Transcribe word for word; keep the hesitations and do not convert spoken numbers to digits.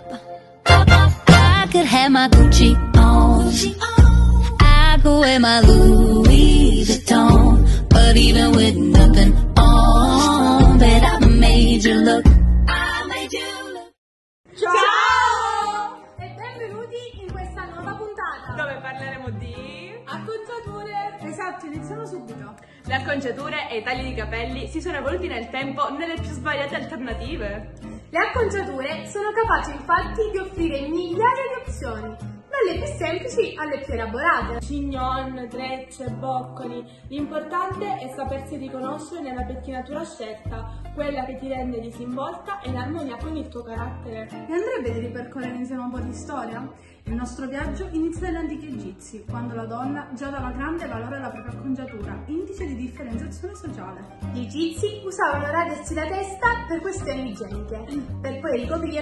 I could have my Gucci on, I could wear my Louis Vuitton, but even with nothing on, bet I made you look, I made you look. Ciao! E benvenuti in questa nuova puntata dove parleremo di acconciature. Esatto, iniziamo subito. Le acconciature e i tagli di capelli si sono evoluti nel tempo nelle più svariate alternative. Le acconciature sono capaci infatti di offrire migliaia di opzioni, dalle più semplici alle più elaborate. Chignon, trecce, boccoli. L'importante è sapersi riconoscere nella pettinatura scelta, quella che ti rende disinvolta e in armonia con il tuo carattere. Vi andrebbe di ripercorrere insieme un po' di storia? Il nostro viaggio inizia dagli antichi egizi, quando la donna già dava grande valore alla propria acconciatura, indice di differenziazione sociale. Gli egizi usavano radersi la testa per questioni igieniche, per poi ricoprire